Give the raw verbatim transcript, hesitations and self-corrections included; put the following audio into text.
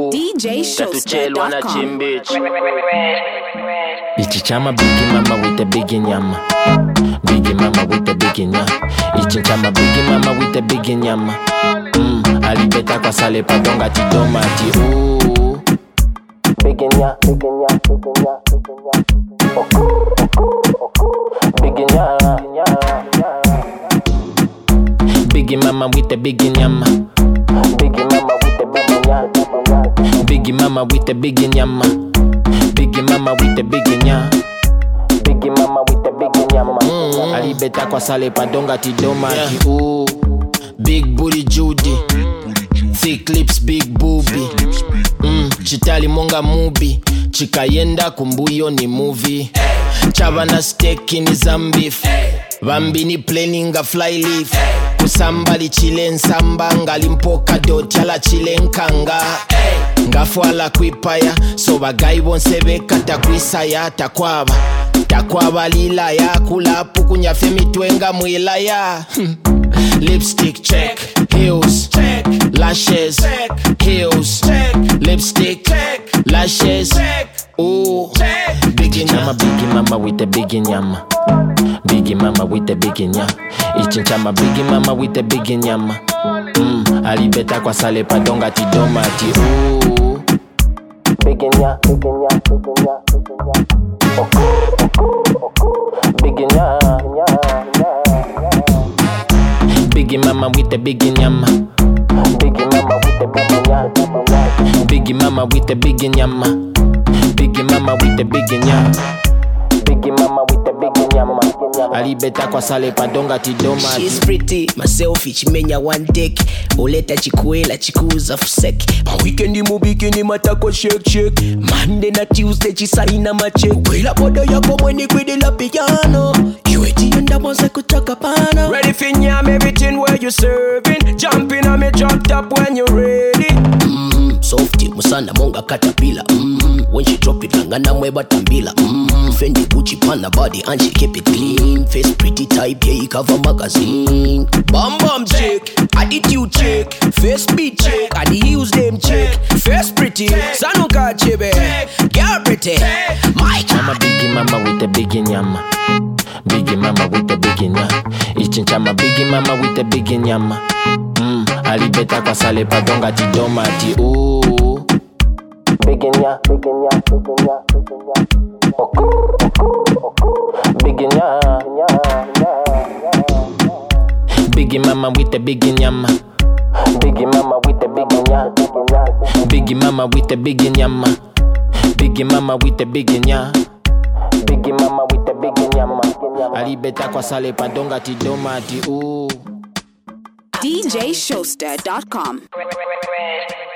D J Showster dot com. Ichichama biggie mama with the biggie nyama. Biggie mama with the biggie nyama. Ichichama biggie mama with the biggie nyama. Mm, alibeta kwa sale patonga tidoma ti ooh. Biggie nya, biggie nya, biggie nya, biggie nya. Biggie nya, biggie mama with the biggie nyama. Biggie mama with the biggie nyama. Biggie mama with the biggie nyama. Biggie mama with the biggie nya. Biggie mama with the biggie nyama. Mm. Alibeta kwa sale padonga tidoma yeah. Ti ooh. Big booty Judy. Thick lips big booby. Mm. Chitali monga movie. Chikayenda kumbuyo ni movie. Chavana steak ni zambif. Bambini planning a fly leaf. Kusambali chilen samba ngalimpoka dot yala chilen kanga. Ngafwala kwipaya so bagayi bonse bekata kwisaya takwaba. Takwaba lila ya kulapu kunyafe mitwenga mwilaya. Lipstick check, heels check, lashes check, heels check, lipstick check, lashes check. Ooh, biggie nyama, biggie mama with the biggie nyama. Biggie mama with the biggie nyama. Ichinchama biggie mama with the biggie nyama. Mm, alibeta kwa sale padonga tidoma ti ooh. Biggie nyama, biggie nyama, biggie nyama, biggie nyama. Biggie nyama, biggie mama with the biggie nyama. Biggie mama with the biggie nyama. Biggie mama with the biggie nyama. Biggie mama with the biggie nyama. Biggie mama with the biggie nyama. Alibeta kwa sale padonga tidoma. She's pretty, myself ichimenya one take. Oleta chikuela chikuza fusek. Ma weekendi mubikini matako shake shake. Monday na Tuesday chisaina mache. Wila bodo yako mweni kwidi la piano. Yueti yenda mwanza kuchaka pana. Ready for nyam everything where you serving. Jumping on me drop top when you ready. Mm, softy musana monga katapila. Mm, when she drop it langana mweba tambila. Mm, Fendi Gucci pana body and she keep it clean. Face pretty type, yeah, you cover magazine. Bum bum chick, attitude chick, face beat chick, and the heels them chick. Face pretty, sanuka chibe, girl pretty. My mama biggie mama with the biggie nyama. Biggie mama with the biggie nyama. Ichinchama biggie mama with the biggie nyama. Mm, alibeta kwa sale padonga tidoma ti ooh. Biggie nyama, biggie nyama, biggie nyama, biggie nyama. Biggie nyama. Biggie mama with the biggie nyama. Biggie mama with the biggie nyama. Biggie mama with the biggie nyama. Biggie mama with the biggie nyama. Biggie mama with the biggie nyama. Alibeta kwa sale padonga tidoma ti ooh. D J Showster dot com.